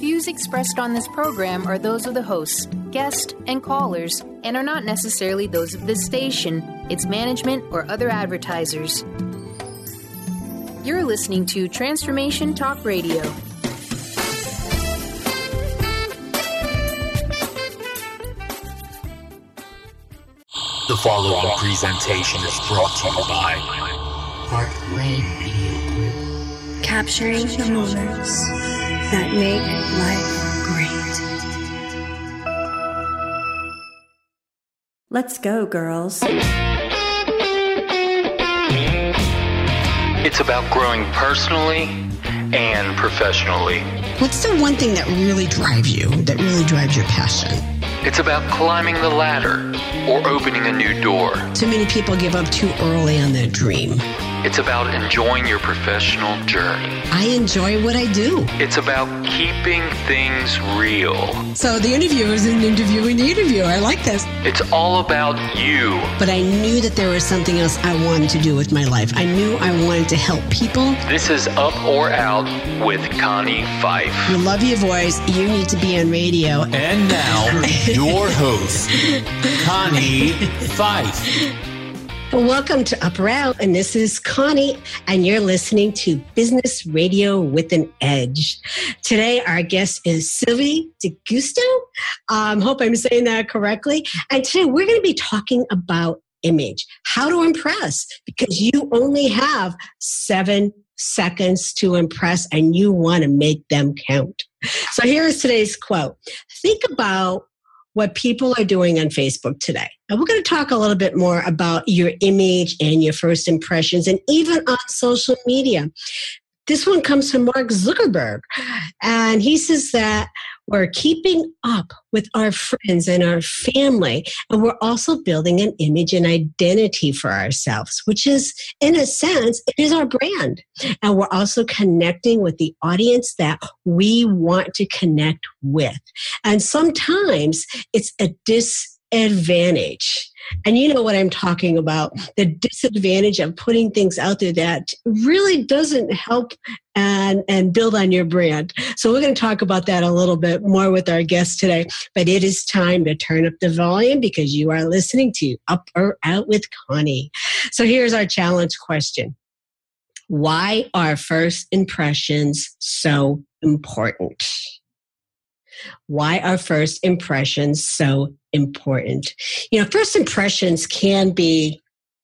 views expressed on this program are those of the hosts, guests, and callers, and are not necessarily those of this station, its management, or other advertisers. You're listening to Transformation Talk Radio. The following presentation is brought to you by Park Lane Media Group. Capturing the moments that make life great. Let's go, girls. It's about growing personally and professionally. What's the one thing that really drives you, that really drives your passion? It's about climbing the ladder or opening a new door. Too many people give up too early on their dream. It's about enjoying your professional journey. I enjoy what I do. It's about keeping things real. So the interviewer is an interviewing the interviewer. I like this. It's all about you. But I knew that there was something else I wanted to do with my life. I knew I wanted to help people. This is Up or Out with Connie Fife. You love your voice. You need to be on radio. And now, your host, Connie Fife. Welcome to Up or Out, and this is Connie, and you're listening to Business Radio with an Edge. Today, our guest is Sylvie DeGusto. Hope I'm saying that correctly. And today, we're going to be talking about image, how to impress, because you only have 7 seconds to impress, and you want to make them count. So here is today's quote. Think about what people are doing on Facebook today. And we're going to talk a little bit more about your image and your first impressions, and even on social media. This one comes from Mark Zuckerberg, and he says that we're keeping up with our friends and our family, and we're also building an image and identity for ourselves, which is, in a sense, it is our brand. And we're also connecting with the audience that we want to connect with. And sometimes it's a disadvantage. And you know what I'm talking about, the disadvantage of putting things out there that really doesn't help and build on your brand. So we're going to talk about that a little bit more with our guest today. But it is time to turn up the volume because you are listening to Up or Out with Connie. So here's our challenge question. Why are first impressions so important? Why are first impressions so important? You know, first impressions can be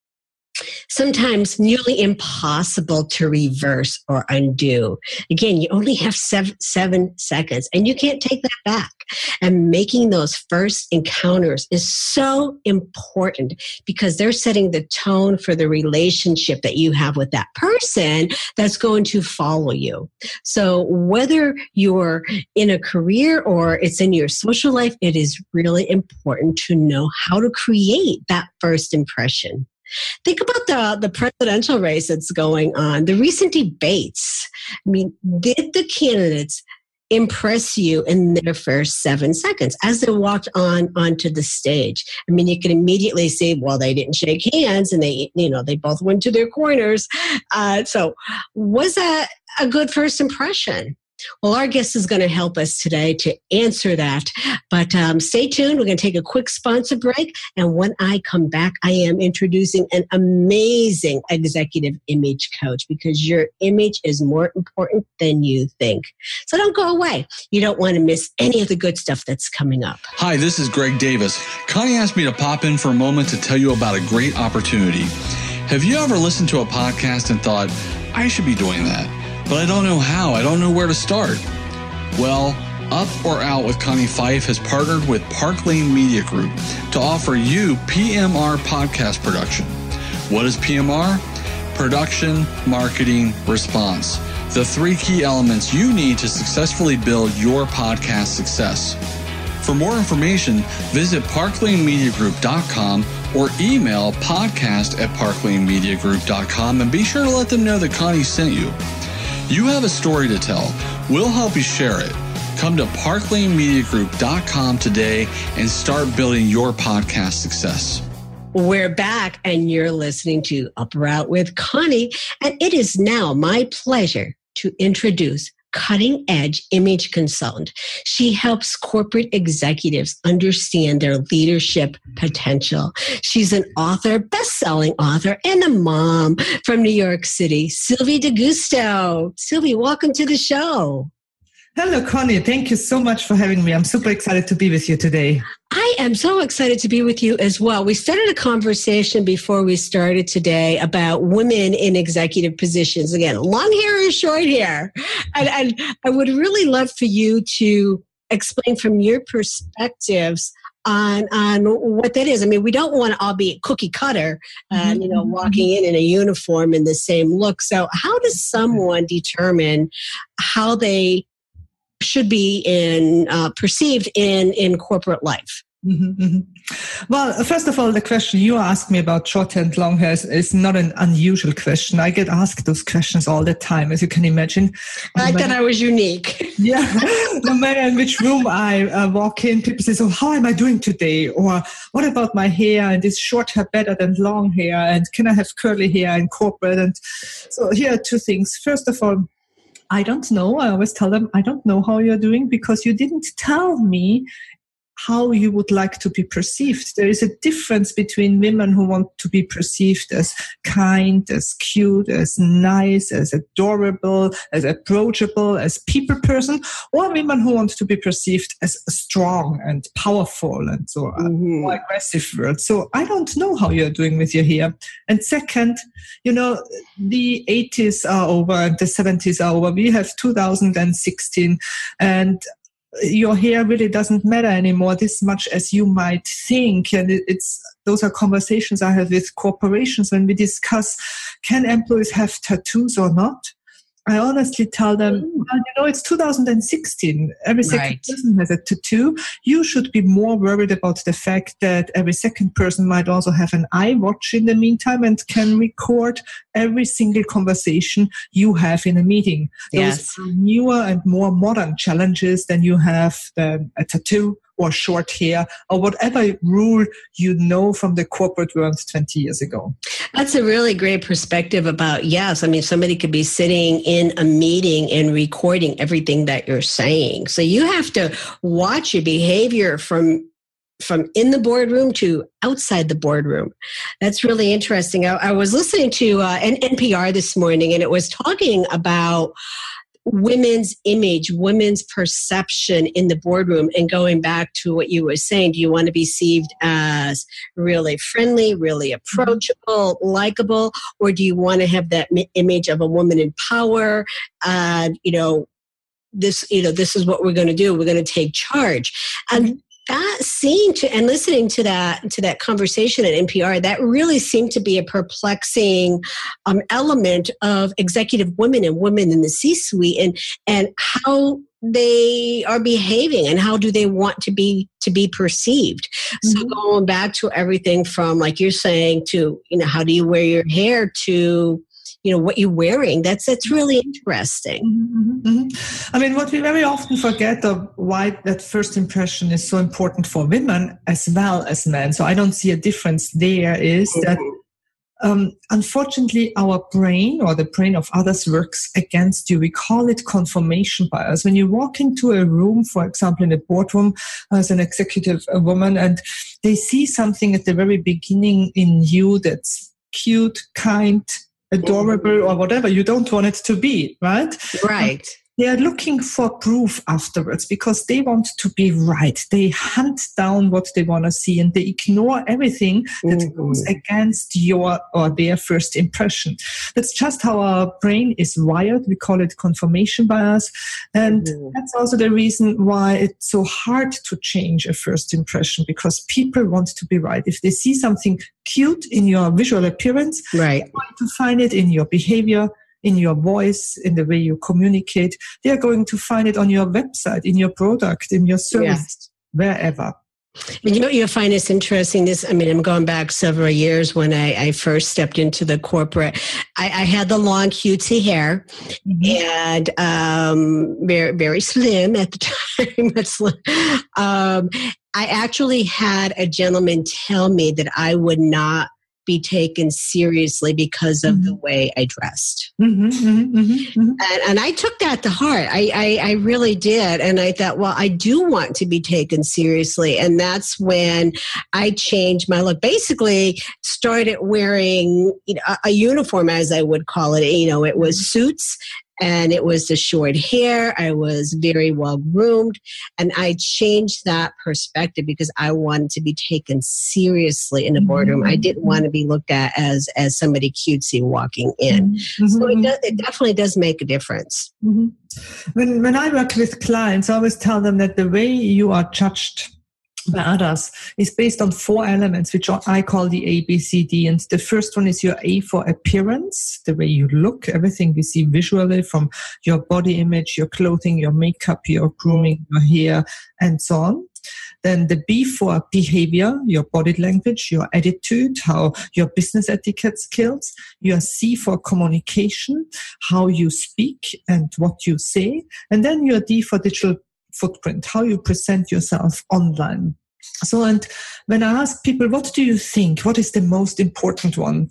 sometimes nearly impossible to reverse or undo. Again, you only have 7 seconds, and you can't take that back. And making those first encounters is so important because they're setting the tone for the relationship that you have with that person that's going to follow you. So whether you're in a career or it's in your social life, it is really important to know how to create that first impression. Think about the presidential race that's going on, the recent debates. I mean, did the candidates impress you in their first 7 seconds as they walked onto the stage? I mean, you can immediately say, well, they didn't shake hands and they both went to their corners. So was that a good first impression? Well, our guest is going to help us today to answer that. But stay tuned. We're going to take a quick sponsor break. And when I come back, I am introducing an amazing executive image coach because your image is more important than you think. So don't go away. You don't want to miss any of the good stuff that's coming up. Hi, this is Greg Davis. Connie asked me to pop in for a moment to tell you about a great opportunity. Have you ever listened to a podcast and thought, I should be doing that? But I don't know how. I don't know where to start. Well, Up or Out with Connie Fife has partnered with Park Lane Media Group to offer you PMR podcast production. What is PMR? Production, marketing, response. The 3 key elements you need to successfully build your podcast success. For more information, visit parklanemediagroup.com or email podcast@parklanemediagroup.com and be sure to let them know that Connie sent you. You have a story to tell. We'll help you share it. Come to parklanemediagroup.com today and start building your podcast success. We're back and you're listening to Up or Out with Connie. And it is now my pleasure to introduce cutting-edge image consultant. She helps corporate executives understand their leadership potential. She's an author, best-selling author, and a mom from New York City. Sylvie DeGusto. Sylvie, welcome to the show. Hello, Connie. Thank you so much for having me. I'm super excited to be with you today. I am so excited to be with you as well. We started a conversation before we started today about women in executive positions. Again, long hair or short hair. And I would really love for you to explain from your perspectives on what that is. I mean, we don't want to all be cookie cutter and, walking in a uniform in the same look. So how does someone determine how they should be perceived in corporate life? Mm-hmm, mm-hmm. Well, first of all, the question you asked me about short and long hair is not an unusual question. I get asked those questions all the time, as you can imagine. I thought I was unique. Yeah. No matter in which room I walk in, people say, so how am I doing today? Or what about my hair? And is short hair better than long hair? And can I have curly hair in corporate? And so here are two things. First of all, I don't know. I always tell them, I don't know how you're doing because you didn't tell me how you would like to be perceived. There is a difference between women who want to be perceived as kind, as cute, as nice, as adorable, as approachable, as people person, or women who want to be perceived as strong and powerful and so more aggressive words. So I don't know how you're doing with your hair. And second, the 80s are over and the 70s are over. We have 2016 and your hair really doesn't matter anymore this much as you might think. And those are conversations I have with corporations when we discuss, can employees have tattoos or not? I honestly tell them, it's 2016. Every second person has a tattoo. You should be more worried about the fact that every second person might also have an iWatch in the meantime and can record every single conversation you have in a meeting. Yes. Those are newer and more modern challenges than you have a tattoo or short hair or whatever rule from the corporate world 20 years ago. That's a really great perspective about, yes, I mean, somebody could be sitting in a meeting and recording everything that you're saying. So you have to watch your behavior from in the boardroom to outside the boardroom. That's really interesting. I was listening to an NPR this morning, and it was talking about women's image, women's perception in the boardroom. And going back to what you were saying, do you want to be perceived as really friendly, really approachable, likable, or do you want to have that image of a woman in power? This is what we're going to do. We're going to take charge. And listening to that conversation at NPR, that really seemed to be a perplexing element of executive women and women in the C-suite and how they are behaving and how do they want to be perceived. So going back to everything from, like you're saying, to how do you wear your hair to what you're wearing. That's really interesting. Mm-hmm. I mean, what we very often forget of why that first impression is so important for women as well as men. So I don't see a difference there is that unfortunately our brain or the brain of others works against you. We call it confirmation bias. When you walk into a room, for example, in a boardroom as an executive woman, and they see something at the very beginning in you that's cute, kind, adorable, or whatever you don't want it to be, right? Right. They are looking for proof afterwards because they want to be right. They hunt down what they want to see and they ignore everything that goes against your or their first impression. That's just how our brain is wired. We call it confirmation bias. And that's also the reason why it's so hard to change a first impression, because people want to be right. If they see something cute in your visual appearance, right, they want to find it in your behavior, in your voice, in the way you communicate. They are going to find it on your website, in your product, in your service, wherever. And you'll find this interesting. I'm going back several years when I first stepped into the corporate. I had the long cutesy hair and very, very slim at the time. I actually had a gentleman tell me that I would not be taken seriously because of the way I dressed. And I took that to heart. I really did. And I thought, well, I do want to be taken seriously. And that's when I changed my look. Basically, started wearing a uniform, as I would call it. It was suits. And it was the short hair. I was very well groomed. And I changed that perspective because I wanted to be taken seriously in the boardroom. I didn't want to be looked at as somebody cutesy walking in. So it definitely does make a difference. When I work with clients, I always tell them that the way you are judged by others is based on 4 elements, which I call the ABCD. And the first one is your A for appearance, the way you look, everything we see visually from your body image, your clothing, your makeup, your grooming, your hair, and so on. Then the B for behavior, your body language, your attitude, how your business etiquette skills. Your C for communication, how you speak and what you say. And then your D for digital footprint, how you present yourself online. So, and when I ask people, what do you think? What is the most important one?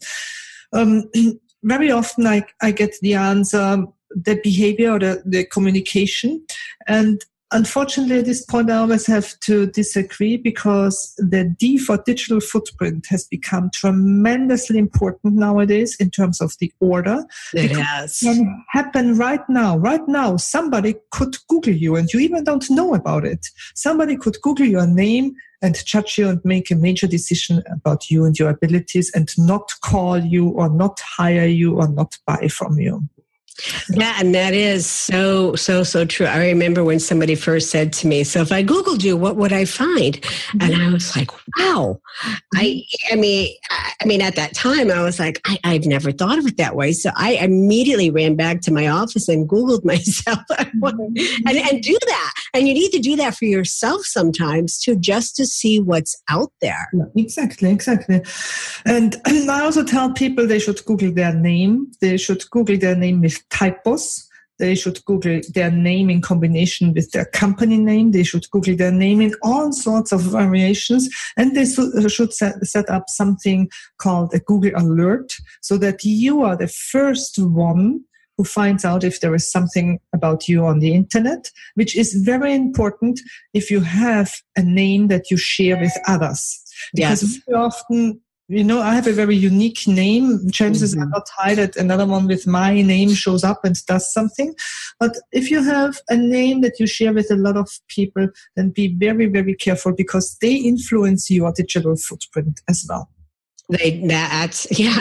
Very often I get the answer, the behavior or the communication. And unfortunately, at this point, I always have to disagree because the D for digital footprint has become tremendously important nowadays in terms of the order. It has. It can happen right now. Right now, somebody could Google you and you even don't know about it. Somebody could Google your name and judge you and make a major decision about you and your abilities and not call you or not hire you or not buy from you. Yeah, and that is so true. I remember when somebody first said to me, so if I Googled you, what would I find? And I was like, wow. I mean, at that time, I was like, I've never thought of it that way. So I immediately ran back to my office and Googled myself and do that. And you need to do that for yourself sometimes too, just to see what's out there. Exactly. And I also tell people they should Google their name. They should Google their name with typos. They should Google their name in combination with their company name. They should Google their name in all sorts of variations. And they should set up something called a Google alert so that you are the first one who finds out if there is something about you on the internet, which is very important if you have a name that you share with others. Because very often, I have a very unique name. Chances are not high that another one with my name shows up and does something. But if you have a name that you share with a lot of people, then be very, very careful because they influence your digital footprint as well. That's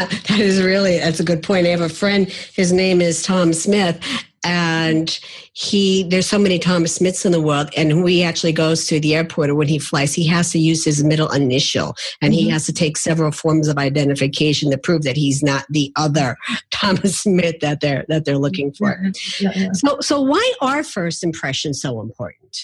a good point. I have a friend, his name is Tom Smith, and there's so many Thomas Smiths in the world, and when he actually goes to the airport or when he flies, he has to use his middle initial, and he has to take several forms of identification to prove that he's not the other Thomas Smith that they're looking for. Yeah. So why are first impressions so important?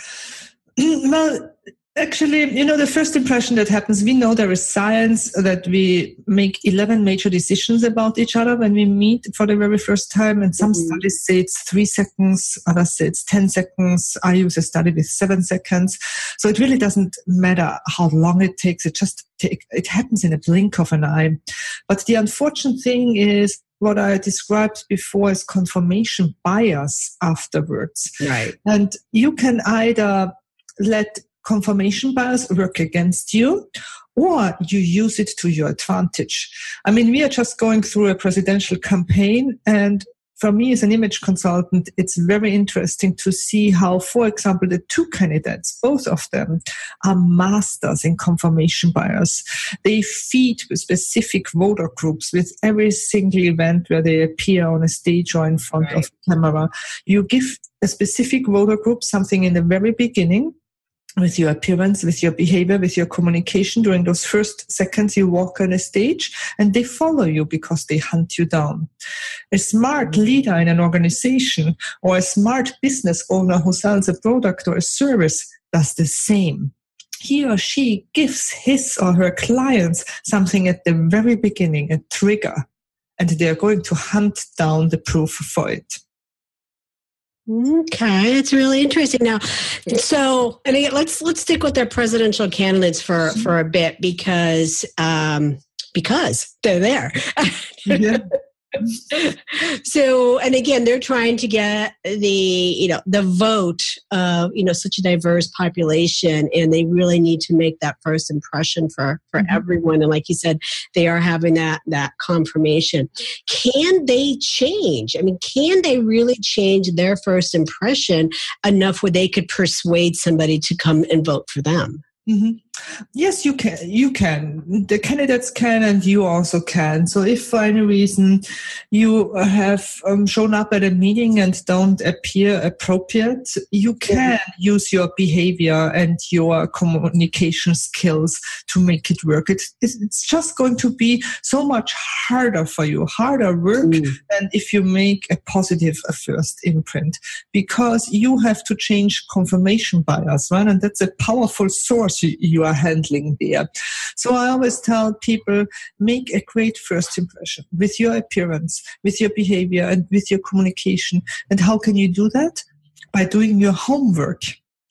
Well, actually, the first impression that happens, we know there is science that we make 11 major decisions about each other when we meet for the very first time. And some studies say it's 3 seconds, others say it's 10 seconds. I use a study with 7 seconds. So it really doesn't matter how long it takes. It happens in a blink of an eye. But the unfortunate thing is, what I described before is confirmation bias afterwards. Right. And you can either let confirmation bias work against you, or you use it to your advantage. I mean, we are just going through a presidential campaign, and for me as an image consultant, it's very interesting to see how, for example, the 2 candidates, both of them, are masters in confirmation bias. They feed specific voter groups with every single event where they appear on a stage or in front of camera. You give a specific voter group something in the very beginning, with your appearance, with your behavior, with your communication during those first seconds you walk on a stage, and they follow you because they hunt you down. A smart leader in an organization or a smart business owner who sells a product or a service does the same. He or she gives his or her clients something at the very beginning, a trigger, and they're going to hunt down the proof for it. Okay, it's really interesting. Now, so and again, let's stick with their presidential candidates for a bit because they're there. Yeah. So, and again, they're trying to get the vote of, such a diverse population, and they really need to make that first impression for everyone. And like you said, they are having that confirmation. Can they change? I mean, can they really change their first impression enough where they could persuade somebody to come and vote for them? Mm-hmm. Yes, you can. You can. The candidates can, and you also can. So if for any reason you have shown up at a meeting and don't appear appropriate, you can use your behavior and your communication skills to make it work. It's just going to be so much harder for you, harder work than if you make a positive first imprint, because you have to change confirmation bias, right? And that's a powerful source you are handling there. So I always tell people, make a great first impression with your appearance, with your behavior, and with your communication. And how can you do that? By doing your homework.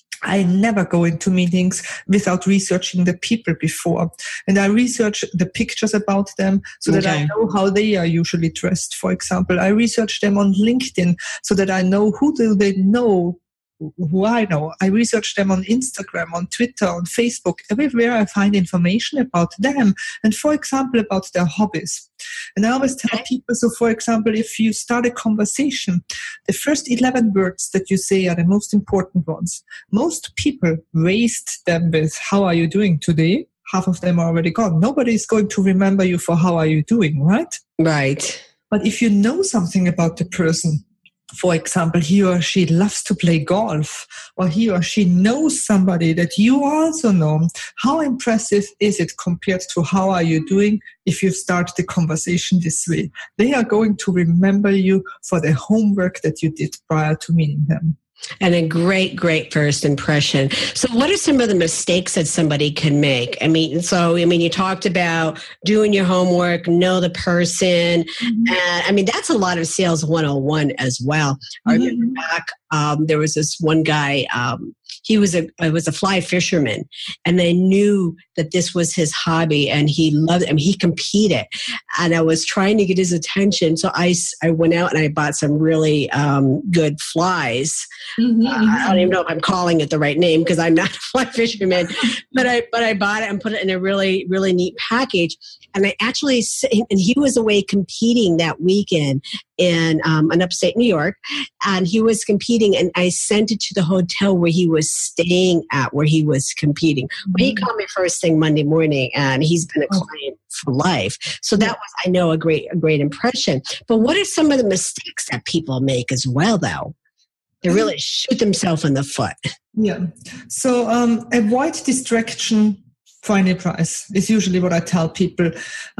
I never go into meetings without researching the people before. And I research the pictures about them so that I know how they are usually dressed. For example, I research them on LinkedIn so that I know who do they know, who I know. I research them on Instagram, on Twitter, on Facebook, everywhere I find information about them and, for example, about their hobbies. And I always tell people, so for example, if you start a conversation, the first 11 words that you say are the most important ones. Most people waste them with, how are you doing today? Half of them are already gone. Nobody is going to remember you for how are you doing, right? Right. But if you know something about the person, for example, he or she loves to play golf, or he or she knows somebody that you also know, how impressive is it compared to how are you doing if you start the conversation this way? They are going to remember you for the homework that you did prior to meeting them. And a great, great first impression. So what are some of the mistakes that somebody can make? I mean, you talked about doing your homework, know the person. And that's a lot of sales 101 as well. I remember back, there was this one guy, he was a fly fisherman, and I knew that this was his hobby, and he loved it. I mean, he competed, and I was trying to get his attention. So I went out and I bought some really good flies. I don't even know if I'm calling it the right name because I'm not a fly fisherman, but I bought it and put it in a really, really neat package. And I actually, and he was away competing that weekend in upstate New York, and he was competing, and I sent it to the hotel where he was staying at, where he was competing. Well, he called me first thing Monday morning, and he's been a client for life. So that was, I know, a great impression. But what are some of the mistakes that people make as well, though? They really shoot themselves in the foot. Yeah. So avoid distraction for any price is usually what I tell people.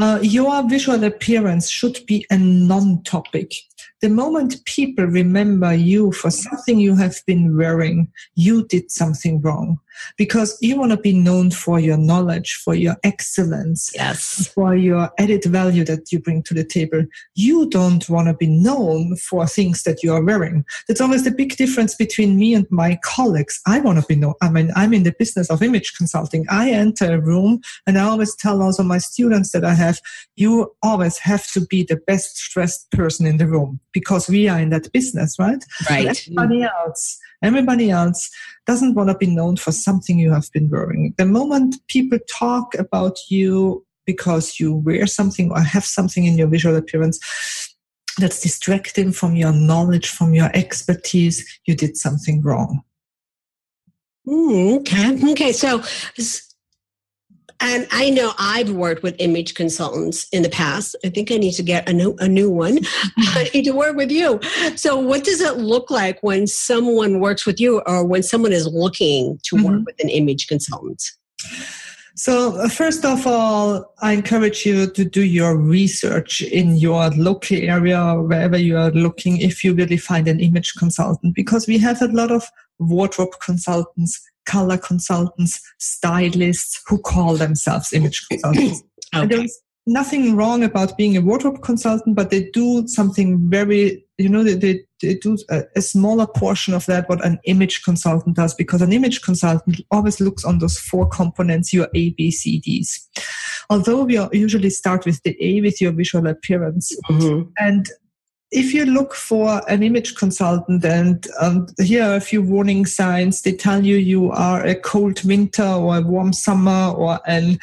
Your visual appearance should be a non-topic. The moment people remember you for something you have been wearing, you did something wrong. Because you want to be known for your knowledge, for your excellence, for your added value that you bring to the table. You don't want to be known for things that you are wearing. That's always the big difference between me and my colleagues. I want to be known. I mean, I'm in the business of image consulting. I enter a room, and I always tell also my students that you always have to be the best dressed person in the room, because we are in that business, right? Right. Everybody else doesn't want to be known for something you have been wearing. The moment people talk about you because you wear something or have something in your visual appearance that's distracting from your knowledge, from your expertise, you did something wrong. Okay. So, and I know I've worked with image consultants in the past. I think I need to get a new one. I need to work with you. So what does it look like when someone works with you, or when someone is looking to work with an image consultant? So first of all, I encourage you to do your research in your local area or wherever you are looking if you really find an image consultant, because we have a lot of wardrobe consultants, color consultants, stylists who call themselves image consultants. And there's nothing wrong about being a wardrobe consultant, but they do something very, they do a smaller portion of that what an image consultant does, because an image consultant always looks on those 4 components, your A, B, C, Ds. Although we usually start with the A, with your visual appearance. Mm-hmm. And if you look for an image consultant, and here are a few warning signs, they tell you are a cold winter or a warm summer or an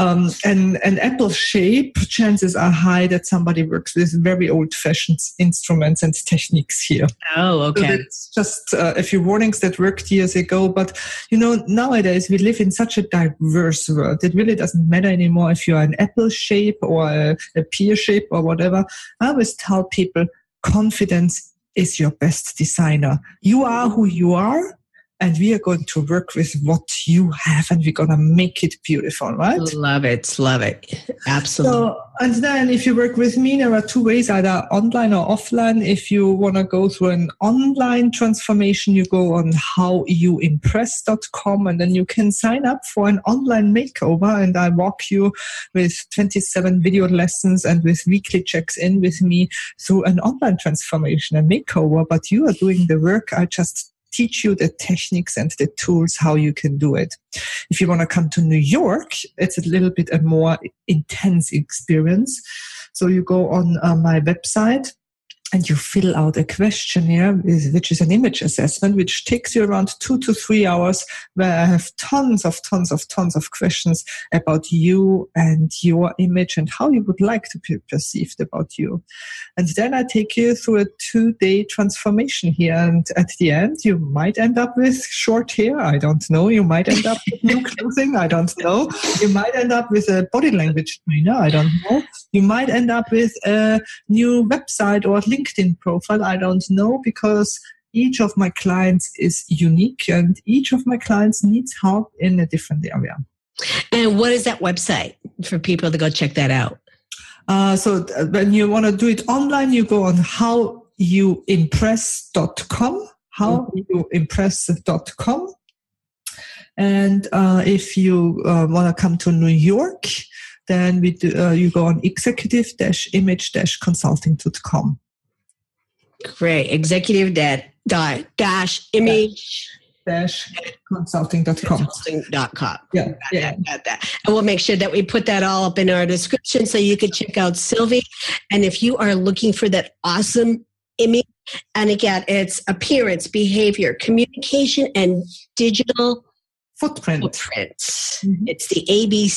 apple shape, chances are high that somebody works with very old-fashioned instruments and techniques here. Oh, okay. So it's just a few warnings that worked years ago. But, nowadays we live in such a diverse world. It really doesn't matter anymore if you're an apple shape or a pear shape or whatever. I always tell people, confidence is your best designer. You are who you are, and we are going to work with what you have, and we're going to make it beautiful, right? Love it. Absolutely. So, and then if you work with me, there are 2 ways, either online or offline. If you want to go through an online transformation, you go on howyoumpress.com, and then you can sign up for an online makeover, and I walk you with 27 video lessons and with weekly checks in with me through an online transformation and makeover. But you are doing the work. I just teach you the techniques and the tools how you can do it. If you want to come to New York, it's a little bit a more intense experience. So you go on my website and you fill out a questionnaire, which is an image assessment, which takes you around 2 to 3 hours, where I have tons of questions about you and your image and how you would like to be perceived about you. And then I take you through a 2-day transformation here. And at the end, you might end up with short hair. I don't know. You might end up with new clothing. I don't know. You might end up with a body language trainer. I don't know. You might end up with a new website or LinkedIn profile. I don't know, because each of my clients is unique and each of my clients needs help in a different area. And what is that website for people to go check that out? So when you want to do it online, you go on howyoumpress.com, howyoumpress.com. And if you want to come to New York, then you go on executive-image-consulting.com. Great. Executive-image-consulting.com. Yeah. Got that. And we'll make sure that we put that all up in our description so you can check out Sylvie. And if you are looking for that awesome image, and again, it's appearance, behavior, communication, and digital footprints. Mm-hmm. It's the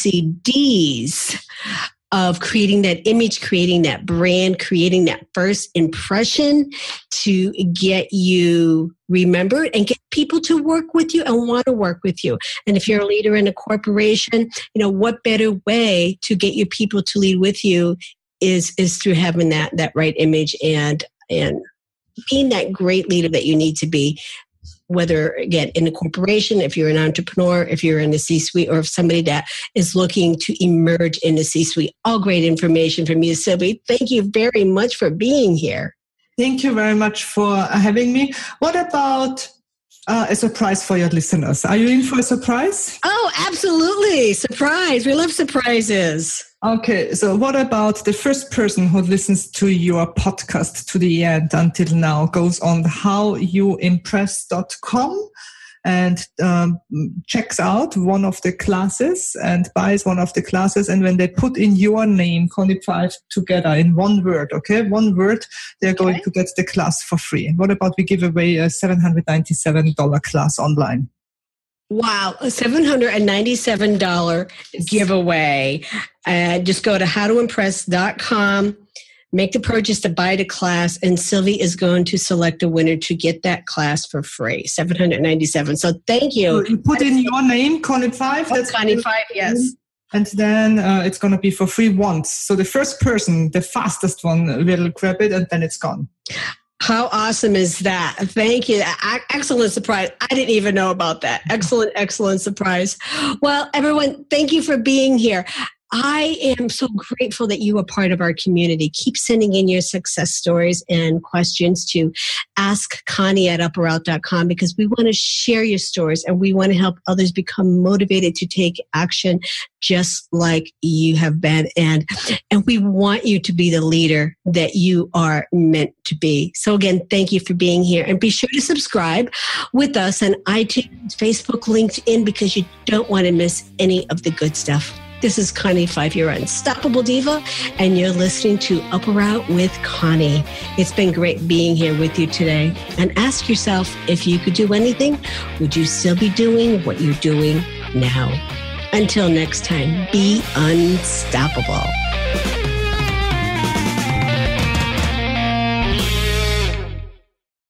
ABCDs of creating that image, creating that brand, creating that first impression to get you remembered and get people to work with you and want to work with you. And if you're a leader in a corporation, what better way to get your people to lead with you is through having that right image and being that great leader that you need to be. Whether, again, in a corporation, if you're an entrepreneur, if you're in the C-suite, or if somebody that is looking to emerge in the C-suite. All great information from you, Sylvie. Thank you very much for being here. Thank you very much for having me. What about a surprise for your listeners? Are you in for a surprise? Oh, absolutely. Surprise. We love surprises. Okay, so what about the first person who listens to your podcast to the end until now, goes on howyoumpress.com and checks out one of the classes and buys one of the classes, and when they put in your name, Connie Pfeiffer, together in one word, one word, they're going to get the class for free. And what about we give away a $797 class online? Wow, a $797 giveaway. Just go to howtoimpress.com, make the purchase to buy the class, and Sylvie is going to select a winner to get that class for free, $797. So thank you. So you put in your name, Connie Pfeiffer. That's Connie Pfeiffer, yes. And then it's going to be for free once. So the first person, the fastest one, will grab it, and then it's gone. How awesome is that? Thank you. Excellent surprise. I didn't even know about that. Excellent surprise. Well, everyone, thank you for being here. I am so grateful that you are part of our community. Keep sending in your success stories and questions to Ask Connie at UpperOut.com, because we want to share your stories and we want to help others become motivated to take action just like you have been. And we want you to be the leader that you are meant to be. So again, thank you for being here. And be sure to subscribe with us on iTunes, Facebook, LinkedIn, because you don't want to miss any of the good stuff. This is Connie Fife, your unstoppable diva, and you're listening to Upper Out with Connie. It's been great being here with you today. And ask yourself, if you could do anything, would you still be doing what you're doing now? Until next time, be unstoppable.